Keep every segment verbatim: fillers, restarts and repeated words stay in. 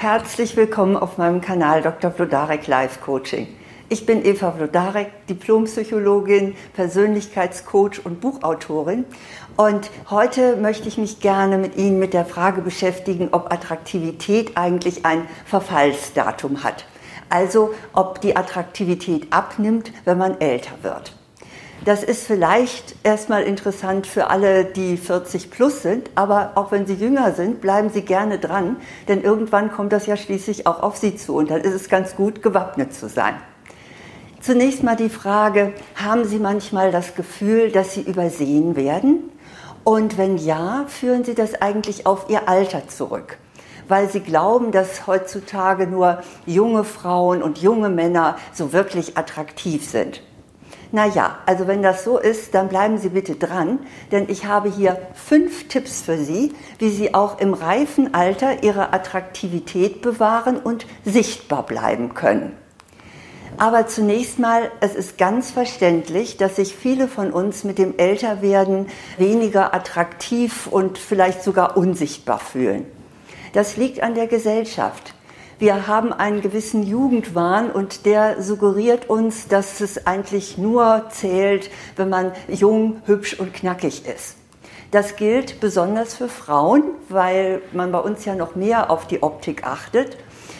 Herzlich willkommen auf meinem Kanal Doktor Vlodarek Life Coaching. Ich bin Eva Vlodarek, Diplompsychologin, Persönlichkeitscoach und Buchautorin. Und heute möchte ich mich gerne mit Ihnen mit der Frage beschäftigen, ob Attraktivität eigentlich ein Verfallsdatum hat. Also ob die Attraktivität abnimmt, wenn man älter wird. Das ist vielleicht erstmal interessant für alle, die vierzig plus sind, aber auch wenn Sie jünger sind, bleiben Sie gerne dran, denn irgendwann kommt das ja schließlich auch auf Sie zu und dann ist es ganz gut, gewappnet zu sein. Zunächst mal die Frage, haben Sie manchmal das Gefühl, dass Sie übersehen werden? Und wenn ja, führen Sie das eigentlich auf Ihr Alter zurück? Weil Sie glauben, dass heutzutage nur junge Frauen und junge Männer so wirklich attraktiv sind. Naja, also wenn das so ist, dann bleiben Sie bitte dran, denn ich habe hier fünf Tipps für Sie, wie Sie auch im reifen Alter Ihre Attraktivität bewahren und sichtbar bleiben können. Aber zunächst mal, es ist ganz verständlich, dass sich viele von uns mit dem Älterwerden weniger attraktiv und vielleicht sogar unsichtbar fühlen. Das liegt an der Gesellschaft. Wir haben einen gewissen Jugendwahn und der suggeriert uns, dass es eigentlich nur zählt, wenn man jung, hübsch und knackig ist. Das gilt besonders für Frauen, weil man bei uns ja noch mehr auf die Optik achtet.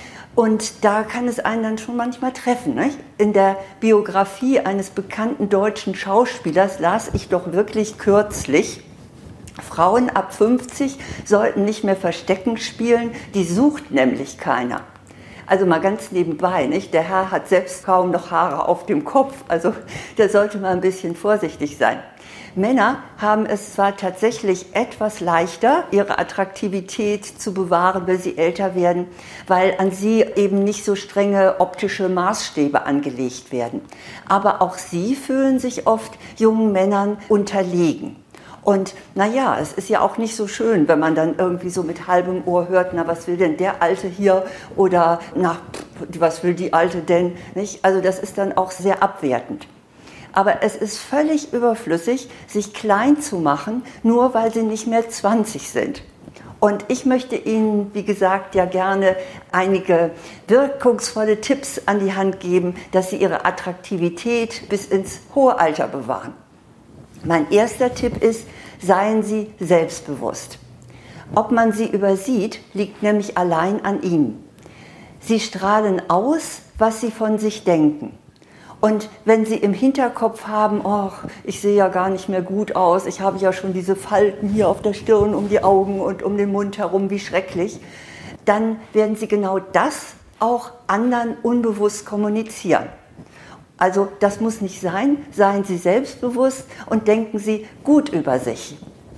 Und da kann es einen dann schon manchmal treffen, nicht? In der Biografie eines bekannten deutschen Schauspielers las ich doch wirklich kürzlich, Frauen ab fünfzig sollten nicht mehr Verstecken spielen, die sucht nämlich keiner. Also mal ganz nebenbei, nicht? Der Herr hat selbst kaum noch Haare auf dem Kopf, also der sollte mal ein bisschen vorsichtig sein. Männer haben es zwar tatsächlich etwas leichter, ihre Attraktivität zu bewahren, wenn sie älter werden, weil an sie eben nicht so strenge optische Maßstäbe angelegt werden. Aber auch sie fühlen sich oft jungen Männern unterlegen. Und naja, es ist ja auch nicht so schön, wenn man dann irgendwie so mit halbem Ohr hört, na was will denn der Alte hier oder na was will die Alte denn, nicht? Also das ist dann auch sehr abwertend. Aber es ist völlig überflüssig, sich klein zu machen, nur weil sie nicht mehr zwanzig sind. Und ich möchte Ihnen, wie gesagt, ja gerne einige wirkungsvolle Tipps an die Hand geben, dass Sie Ihre Attraktivität bis ins hohe Alter bewahren. Mein erster Tipp ist, seien Sie selbstbewusst. Ob man Sie übersieht, liegt nämlich allein an Ihnen. Sie strahlen aus, was Sie von sich denken. Und wenn Sie im Hinterkopf haben, oh, ich sehe ja gar nicht mehr gut aus, ich habe ja schon diese Falten hier auf der Stirn, um die Augen und um den Mund herum, wie schrecklich, dann werden Sie genau das auch anderen unbewusst kommunizieren. Also das muss nicht sein, seien Sie selbstbewusst und denken Sie gut über sich.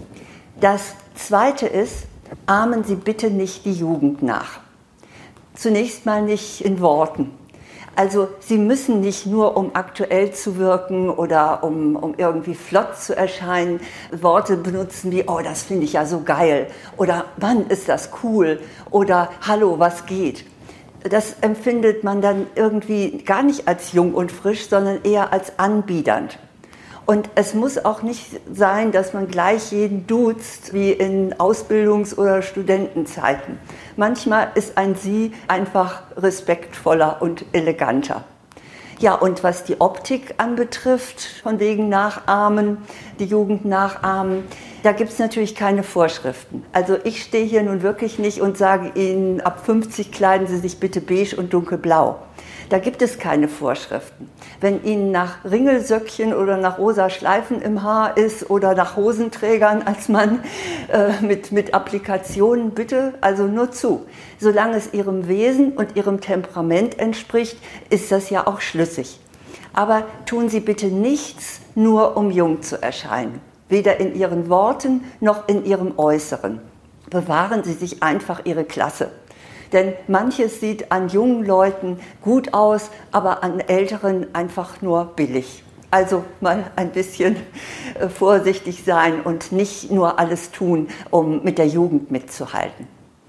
Das Zweite ist, ahmen Sie bitte nicht die Jugend nach. Zunächst mal nicht in Worten. Also Sie müssen nicht nur, um aktuell zu wirken oder um, um irgendwie flott zu erscheinen, Worte benutzen wie, oh, das finde ich ja so geil oder Mann, ist das cool oder hallo, was geht. Das empfindet man dann irgendwie gar nicht als jung und frisch, sondern eher als anbiedernd. Und es muss auch nicht sein, dass man gleich jeden duzt, wie in Ausbildungs- oder Studentenzeiten. Manchmal ist ein Sie einfach respektvoller und eleganter. Ja, und was die Optik anbetrifft, von wegen Nachahmen, die Jugend nachahmen, da gibt es natürlich keine Vorschriften. Also ich stehe hier nun wirklich nicht und sage Ihnen, ab fünfzig kleiden Sie sich bitte beige und dunkelblau. Da gibt es keine Vorschriften. Wenn Ihnen nach Ringelsöckchen oder nach rosa Schleifen im Haar ist oder nach Hosenträgern als Mann äh, mit, mit Applikationen, bitte, also nur zu. Solange es Ihrem Wesen und Ihrem Temperament entspricht, ist das ja auch schlüssig. Aber tun Sie bitte nichts, nur um jung zu erscheinen. Weder in Ihren Worten noch in Ihrem Äußeren. Bewahren Sie sich einfach Ihre Klasse. Denn manches sieht an jungen Leuten gut aus, aber an älteren einfach nur billig. Also mal ein bisschen vorsichtig sein und nicht nur alles tun, um mit der Jugend mitzuhalten.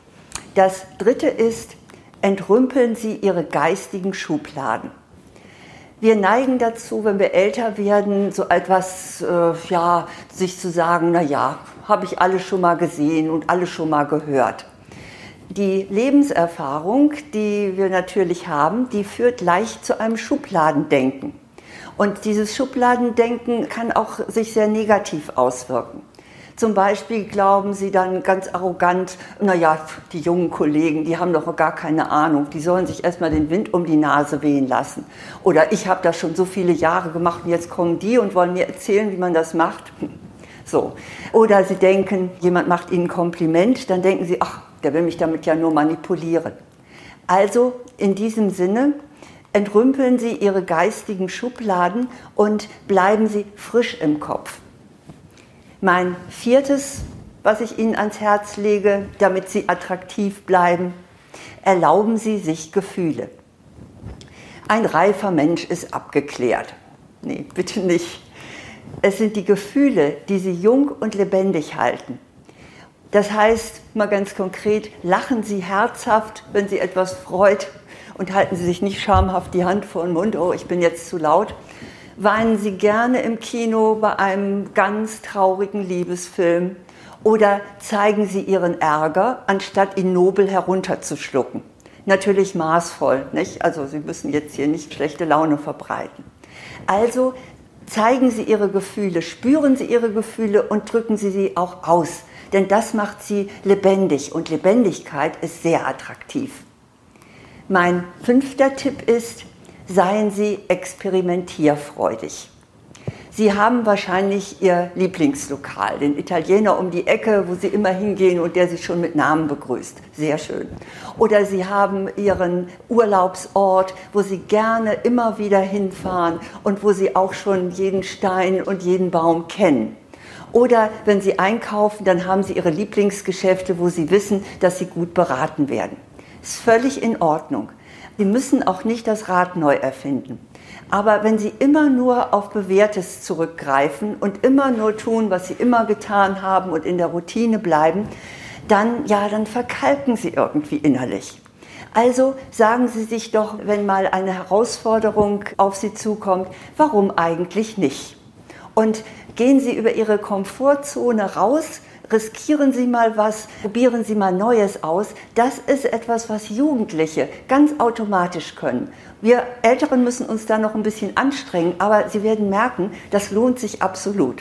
Das Dritte ist, entrümpeln Sie Ihre geistigen Schubladen. Wir neigen dazu, wenn wir älter werden, so etwas, äh, ja, sich zu sagen, na ja, habe ich alles schon mal gesehen und alles schon mal gehört. Die Lebenserfahrung, die wir natürlich haben, die führt leicht zu einem Schubladendenken. Und dieses Schubladendenken kann auch sich sehr negativ auswirken. Zum Beispiel glauben Sie dann ganz arrogant, naja, die jungen Kollegen, die haben doch gar keine Ahnung, die sollen sich erstmal den Wind um die Nase wehen lassen. Oder ich habe das schon so viele Jahre gemacht und jetzt kommen die und wollen mir erzählen, wie man das macht. So. Oder Sie denken, jemand macht Ihnen ein Kompliment, dann denken Sie, ach, der will mich damit ja nur manipulieren. Also in diesem Sinne, entrümpeln Sie Ihre geistigen Schubladen und bleiben Sie frisch im Kopf. Mein viertes, was ich Ihnen ans Herz lege, damit Sie attraktiv bleiben: Erlauben Sie sich Gefühle. Ein reifer Mensch ist abgeklärt. Nee, bitte nicht. Es sind die Gefühle, die Sie jung und lebendig halten. Das heißt, mal ganz konkret, lachen Sie herzhaft, wenn Sie etwas freut, und halten Sie sich nicht schamhaft die Hand vor den Mund, oh, ich bin jetzt zu laut. Weinen Sie gerne im Kino bei einem ganz traurigen Liebesfilm oder zeigen Sie Ihren Ärger, anstatt ihn nobel herunterzuschlucken. Natürlich maßvoll, nicht? Also Sie müssen jetzt hier nicht schlechte Laune verbreiten. Also zeigen Sie Ihre Gefühle, spüren Sie Ihre Gefühle und drücken Sie sie auch aus, denn das macht Sie lebendig und Lebendigkeit ist sehr attraktiv. Mein fünfter Tipp ist: Seien Sie experimentierfreudig. Sie haben wahrscheinlich Ihr Lieblingslokal, den Italiener um die Ecke, wo Sie immer hingehen und der Sie schon mit Namen begrüßt. Sehr schön. Oder Sie haben Ihren Urlaubsort, wo Sie gerne immer wieder hinfahren und wo Sie auch schon jeden Stein und jeden Baum kennen. Oder wenn Sie einkaufen, dann haben Sie Ihre Lieblingsgeschäfte, wo Sie wissen, dass Sie gut beraten werden. Ist völlig in Ordnung. Sie müssen auch nicht das Rad neu erfinden. Aber wenn Sie immer nur auf Bewährtes zurückgreifen und immer nur tun, was Sie immer getan haben und in der Routine bleiben, dann, ja, dann verkalken Sie irgendwie innerlich. Also sagen Sie sich doch, wenn mal eine Herausforderung auf Sie zukommt, warum eigentlich nicht? Und gehen Sie über Ihre Komfortzone raus, riskieren Sie mal was, probieren Sie mal Neues aus. Das ist etwas, was Jugendliche ganz automatisch können. Wir Älteren müssen uns da noch ein bisschen anstrengen, aber Sie werden merken, das lohnt sich absolut.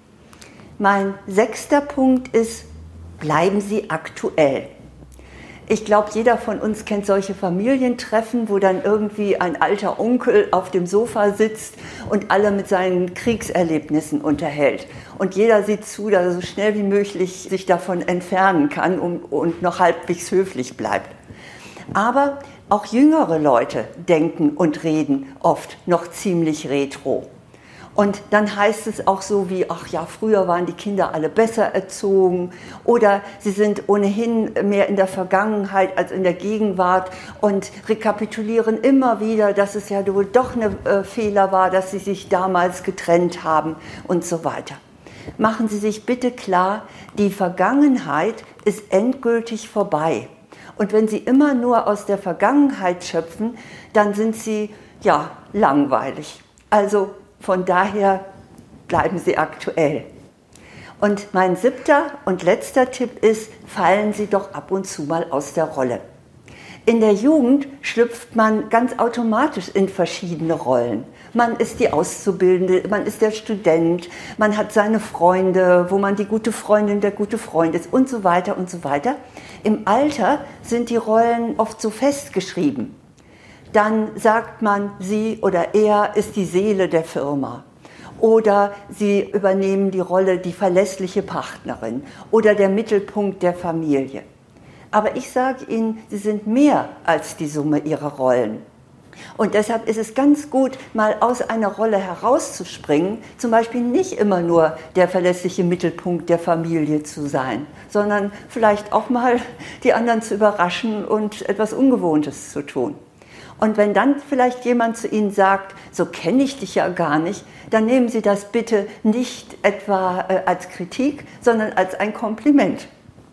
Mein sechster Punkt ist: Bleiben Sie aktuell. Ich glaube, jeder von uns kennt solche Familientreffen, wo dann irgendwie ein alter Onkel auf dem Sofa sitzt und alle mit seinen Kriegserlebnissen unterhält. Und jeder sieht zu, dass er so schnell wie möglich sich davon entfernen kann und, und noch halbwegs höflich bleibt. Aber auch jüngere Leute denken und reden oft noch ziemlich retro. Und dann heißt es auch so wie, ach ja, früher waren die Kinder alle besser erzogen oder sie sind ohnehin mehr in der Vergangenheit als in der Gegenwart und rekapitulieren immer wieder, dass es ja wohl doch ein äh, Fehler war, dass sie sich damals getrennt haben und so weiter. Machen Sie sich bitte klar, die Vergangenheit ist endgültig vorbei. Und wenn Sie immer nur aus der Vergangenheit schöpfen, dann sind Sie, ja, langweilig. Also von daher bleiben Sie aktuell. Und mein siebter und letzter Tipp ist: Fallen Sie doch ab und zu mal aus der Rolle. In der Jugend schlüpft man ganz automatisch in verschiedene Rollen. Man ist die Auszubildende, man ist der Student, man hat seine Freunde, wo man die gute Freundin, der gute Freund ist und so weiter und so weiter. Im Alter sind die Rollen oft so festgeschrieben. Dann sagt man, sie oder er ist die Seele der Firma. Oder sie übernehmen die Rolle die verlässliche Partnerin oder der Mittelpunkt der Familie. Aber ich sage Ihnen, sie sind mehr als die Summe ihrer Rollen. Und deshalb ist es ganz gut, mal aus einer Rolle herauszuspringen, zum Beispiel nicht immer nur der verlässliche Mittelpunkt der Familie zu sein, sondern vielleicht auch mal die anderen zu überraschen und etwas Ungewohntes zu tun. Und wenn dann vielleicht jemand zu Ihnen sagt, so kenne ich dich ja gar nicht, dann nehmen Sie das bitte nicht etwa äh, als Kritik, sondern als ein Kompliment.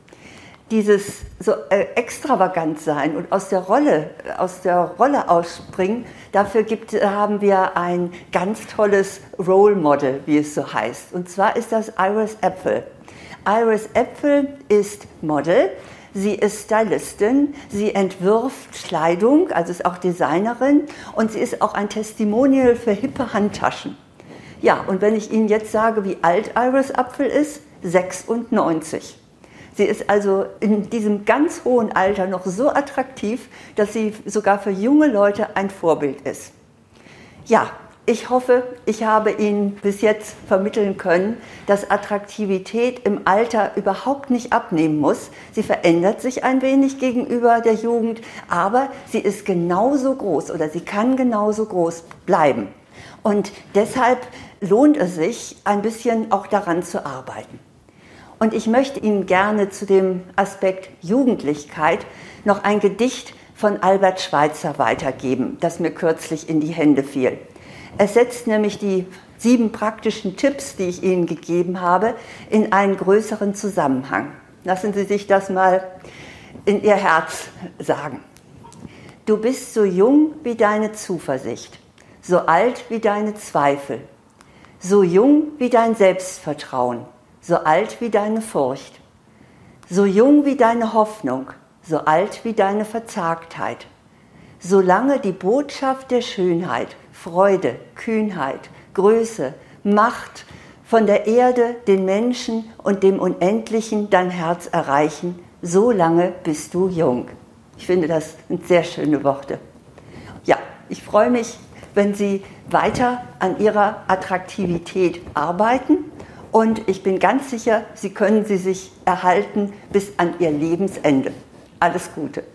Dieses so äh, extravagant sein und aus der Rolle, aus der Rolle ausspringen, dafür gibt, haben wir ein ganz tolles Role Model, wie es so heißt. Und zwar ist das Iris Apfel. Iris Apfel ist Model. Sie ist Stylistin, sie entwirft Kleidung, also ist auch Designerin und sie ist auch ein Testimonial für hippe Handtaschen. Ja, und wenn ich Ihnen jetzt sage, wie alt Iris Apfel ist, sechsundneunzig. Sie ist also in diesem ganz hohen Alter noch so attraktiv, dass sie sogar für junge Leute ein Vorbild ist. Ja, ich hoffe, ich habe Ihnen bis jetzt vermitteln können, dass Attraktivität im Alter überhaupt nicht abnehmen muss. Sie verändert sich ein wenig gegenüber der Jugend, aber sie ist genauso groß oder sie kann genauso groß bleiben. Und deshalb lohnt es sich, ein bisschen auch daran zu arbeiten. Und ich möchte Ihnen gerne zu dem Aspekt Jugendlichkeit noch ein Gedicht von Albert Schweitzer weitergeben, das mir kürzlich in die Hände fiel. Es setzt nämlich die sieben praktischen Tipps, die ich Ihnen gegeben habe, in einen größeren Zusammenhang. Lassen Sie sich das mal in Ihr Herz sagen. Du bist so jung wie deine Zuversicht, so alt wie deine Zweifel, so jung wie dein Selbstvertrauen, so alt wie deine Furcht, so jung wie deine Hoffnung, so alt wie deine Verzagtheit. Solange die Botschaft der Schönheit, Freude, Kühnheit, Größe, Macht von der Erde, den Menschen und dem Unendlichen dein Herz erreichen, so lange bist du jung. Ich finde, das sind sehr schöne Worte. Ja, ich freue mich, wenn Sie weiter an Ihrer Attraktivität arbeiten und ich bin ganz sicher, Sie können sie sich erhalten bis an Ihr Lebensende. Alles Gute.